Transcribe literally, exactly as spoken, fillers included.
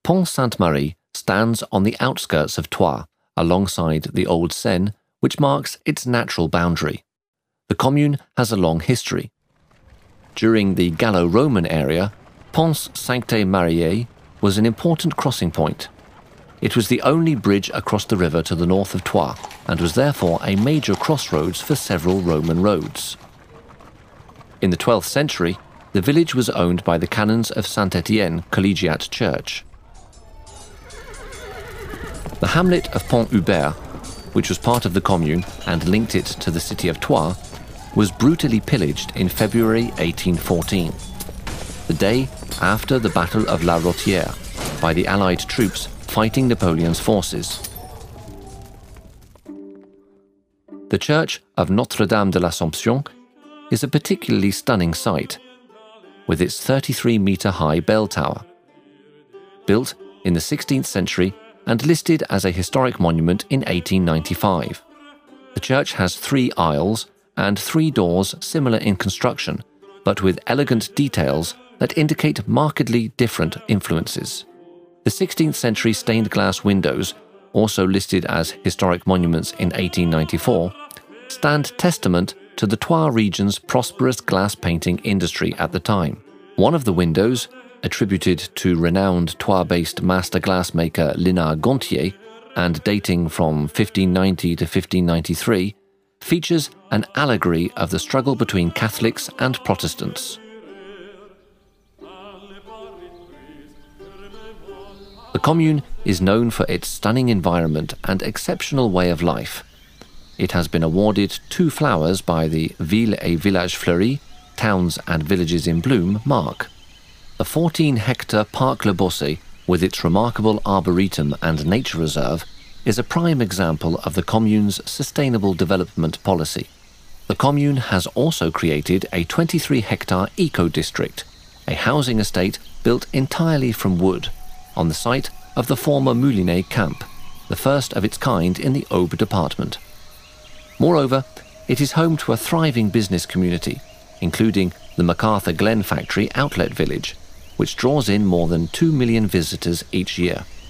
Pont Sainte-Marie stands on the outskirts of Troyes, alongside the Old Seine, which marks its natural boundary. The commune has a long history. During the Gallo-Roman era, Pont Sainte-Marie was an important crossing point. It was the only bridge across the river to the north of Troyes, and was therefore a major crossroads for several Roman roads. In the twelfth century, the village was owned by the canons of Saint-Étienne Collegiate Church. The hamlet of Pont-Hubert, which was part of the commune and linked it to the city of Troyes, was brutally pillaged in February eighteen fourteen, the day after the Battle of La Rotière, by the Allied troops fighting Napoleon's forces. The church of Notre-Dame de l'Assomption is a particularly stunning sight, with its thirty-three metre high bell tower. Built in the sixteenth century and listed as a historic monument in eighteen ninety-five. The church has three aisles and three doors similar in construction, but with elegant details that indicate markedly different influences. The sixteenth century stained glass windows, also listed as historic monuments in eighteen ninety-four, stand testament to the Troyes region's prosperous glass painting industry at the time. One of the windows, attributed to renowned Troyes-based master glassmaker Lénard Gontier and dating from fifteen ninety to fifteen ninety-three, features an allegory of the struggle between Catholics and Protestants. The commune is known for its stunning environment and exceptional way of life. It has been awarded two flowers by the Villes et Villages Fleuris, Towns and Villages in Bloom, mark. The fourteen hectare Parc Le Bossé, with its remarkable arboretum and nature reserve, is a prime example of the commune's sustainable development policy. The commune has also created a twenty-three hectare eco-district, a housing estate built entirely from wood, on the site of the former Moulinet camp, the first of its kind in the Aube department. Moreover, it is home to a thriving business community, including the MacArthur Glen factory outlet village, which draws in more than two million visitors each year.